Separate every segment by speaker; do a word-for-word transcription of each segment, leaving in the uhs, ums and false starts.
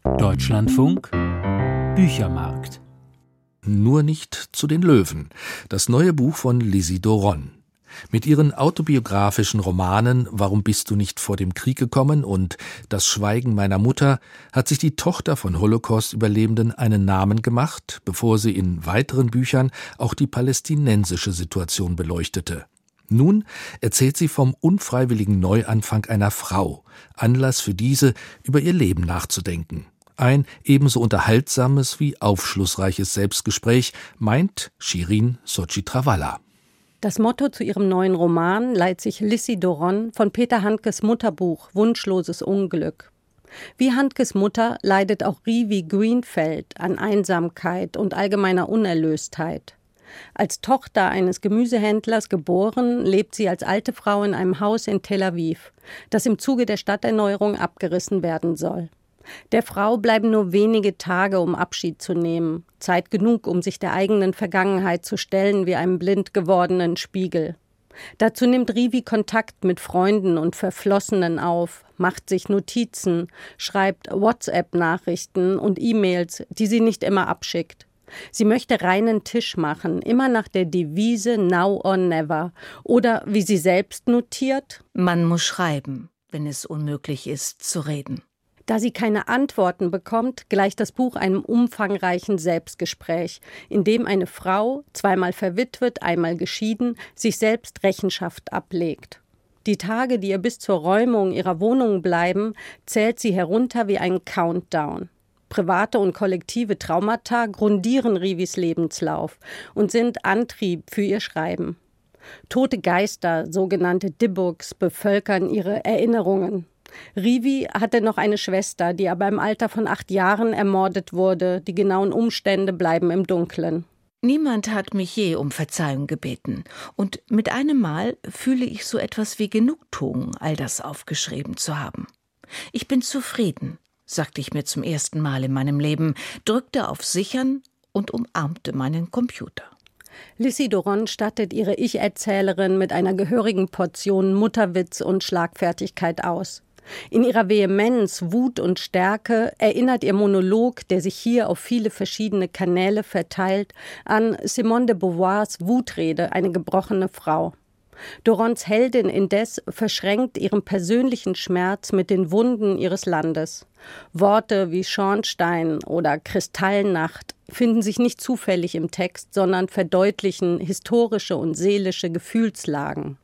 Speaker 1: Deutschlandfunk Büchermarkt. Nur nicht zu den Löwen. Das neue Buch von Lizzie Doron. Mit ihren autobiografischen Romanen »Warum bist du nicht vor dem Krieg gekommen« und »Das Schweigen meiner Mutter« hat sich die Tochter von Holocaust-Überlebenden einen Namen gemacht, bevor sie in weiteren Büchern auch die palästinensische Situation beleuchtete. Nun erzählt sie vom unfreiwilligen Neuanfang einer Frau, Anlass für diese, über ihr Leben nachzudenken. Ein ebenso unterhaltsames wie aufschlussreiches Selbstgespräch, meint Shirin Sochitrawala.
Speaker 2: Das Motto zu ihrem neuen Roman leiht sich Lizzie Doron von Peter Handkes Mutterbuch »Wunschloses Unglück«. Wie Handkes Mutter leidet auch Rivi Greenfeld an Einsamkeit und allgemeiner Unerlöstheit. Als Tochter eines Gemüsehändlers geboren, lebt sie als alte Frau in einem Haus in Tel Aviv, das im Zuge der Stadterneuerung abgerissen werden soll. Der Frau bleiben nur wenige Tage, um Abschied zu nehmen. Zeit genug, um sich der eigenen Vergangenheit zu stellen wie einem blind gewordenen Spiegel. Dazu nimmt Rivi Kontakt mit Freunden und Verflossenen auf, macht sich Notizen, schreibt WhatsApp-Nachrichten und E-Mails, die sie nicht immer abschickt. Sie möchte reinen Tisch machen, immer nach der Devise Now or Never. Oder, wie sie selbst notiert:
Speaker 3: Man muss schreiben, wenn es unmöglich ist, zu reden.
Speaker 2: Da sie keine Antworten bekommt, gleicht das Buch einem umfangreichen Selbstgespräch, in dem eine Frau, zweimal verwitwet, einmal geschieden, sich selbst Rechenschaft ablegt. Die Tage, die ihr bis zur Räumung ihrer Wohnung bleiben, zählt sie herunter wie ein Countdown. Private und kollektive Traumata grundieren Rivis Lebenslauf und sind Antrieb für ihr Schreiben. Tote Geister, sogenannte Dibbuks, bevölkern ihre Erinnerungen. Rivi hatte noch eine Schwester, die aber im Alter von acht Jahren ermordet wurde. Die genauen Umstände bleiben im Dunkeln.
Speaker 3: Niemand hat mich je um Verzeihung gebeten. Und mit einem Mal fühle ich so etwas wie Genugtuung, all das aufgeschrieben zu haben. Ich bin zufrieden, sagte ich mir zum ersten Mal in meinem Leben, drückte auf Sichern und umarmte meinen Computer.
Speaker 2: Lizzie Doron stattet ihre Ich-Erzählerin mit einer gehörigen Portion Mutterwitz und Schlagfertigkeit aus. In ihrer Vehemenz, Wut und Stärke erinnert ihr Monolog, der sich hier auf viele verschiedene Kanäle verteilt, an Simone de Beauvoirs Wutrede, eine gebrochene Frau. Dorons Heldin indes verschränkt ihren persönlichen Schmerz mit den Wunden ihres Landes. Worte wie Schornstein oder Kristallnacht finden sich nicht zufällig im Text, sondern verdeutlichen historische und seelische Gefühlslagen.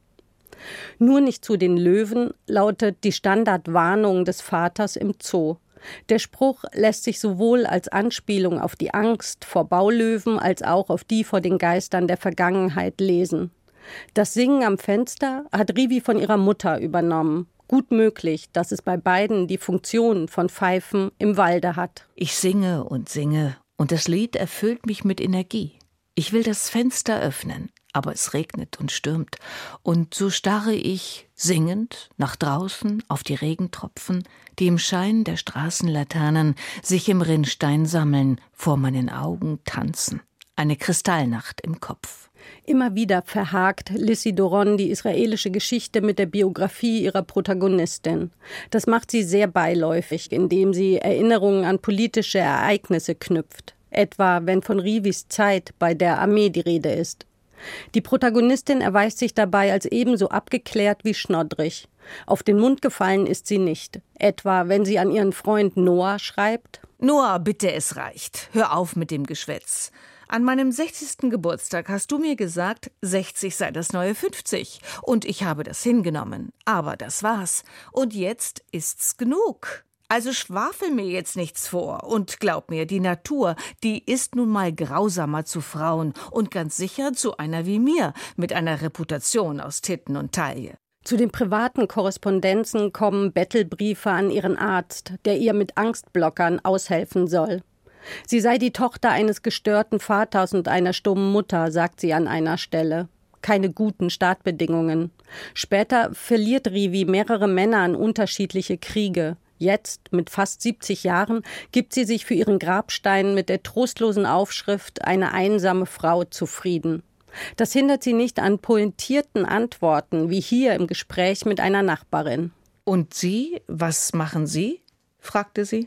Speaker 2: Nur nicht zu den Löwen lautet die Standardwarnung des Vaters im Zoo. Der Spruch lässt sich sowohl als Anspielung auf die Angst vor Baulöwen als auch auf die vor den Geistern der Vergangenheit lesen. Das Singen am Fenster hat Rivi von ihrer Mutter übernommen. Gut möglich, dass es bei beiden die Funktion von Pfeifen im Walde hat.
Speaker 3: Ich singe und singe und das Lied erfüllt mich mit Energie. Ich will das Fenster öffnen, aber es regnet und stürmt. Und so starre ich singend nach draußen auf die Regentropfen, die im Schein der Straßenlaternen sich im Rinnstein sammeln, vor meinen Augen tanzen. Eine Kristallnacht im Kopf.
Speaker 2: Immer wieder verhakt Lizzie Doron die israelische Geschichte mit der Biografie ihrer Protagonistin. Das macht sie sehr beiläufig, indem sie Erinnerungen an politische Ereignisse knüpft. Etwa, wenn von Rivis Zeit bei der Armee die Rede ist. Die Protagonistin erweist sich dabei als ebenso abgeklärt wie schnoddrig. Auf den Mund gefallen ist sie nicht. Etwa, wenn sie an ihren Freund Noah schreibt:
Speaker 3: Noah, bitte, es reicht. Hör auf mit dem Geschwätz. An meinem sechzigsten Geburtstag hast du mir gesagt, sechzig sei das neue fünfzig. Und ich habe das hingenommen. Aber das war's. Und jetzt ist's genug. Also schwafel mir jetzt nichts vor. Und glaub mir, die Natur, die ist nun mal grausamer zu Frauen. Und ganz sicher zu einer wie mir, mit einer Reputation aus Titten und Taille.
Speaker 2: Zu den privaten Korrespondenzen kommen Bettelbriefe an ihren Arzt, der ihr mit Angstblockern aushelfen soll. Sie sei die Tochter eines gestörten Vaters und einer stummen Mutter, sagt sie an einer Stelle. Keine guten Startbedingungen. Später verliert Rivi mehrere Männer an unterschiedliche Kriege. Jetzt, mit fast siebzig Jahren, gibt sie sich für ihren Grabstein mit der trostlosen Aufschrift »Eine einsame Frau« zufrieden. Das hindert sie nicht an pointierten Antworten, wie hier im Gespräch mit einer Nachbarin.
Speaker 3: »Und Sie, was machen Sie?« fragte sie.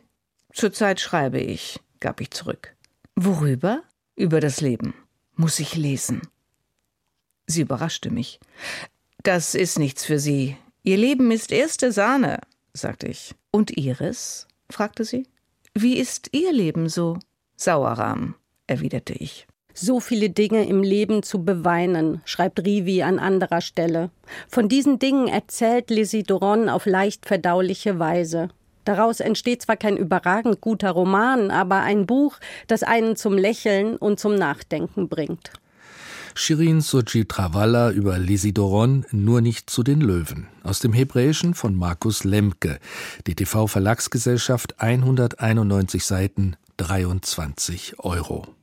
Speaker 3: Zurzeit schreibe ich, gab ich zurück. Worüber? Über das Leben. Muss ich lesen. Sie überraschte mich. Das ist nichts für Sie. Ihr Leben ist erste Sahne, sagte ich. Und Ihres? Fragte sie. Wie ist Ihr Leben so? Sauerrahm, erwiderte ich.
Speaker 2: So viele Dinge im Leben zu beweinen, schreibt Rivi an anderer Stelle. Von diesen Dingen erzählt Lizzie Doron auf leicht verdauliche Weise. Daraus entsteht zwar kein überragend guter Roman, aber ein Buch, das einen zum Lächeln und zum Nachdenken bringt.
Speaker 1: Shirin Soji-Travalla über Lizzie Doron, Nur nicht zu den Löwen. Aus dem Hebräischen von Markus Lemke. D T V Verlagsgesellschaft, hunderteinundneunzig Seiten, dreiundzwanzig Euro.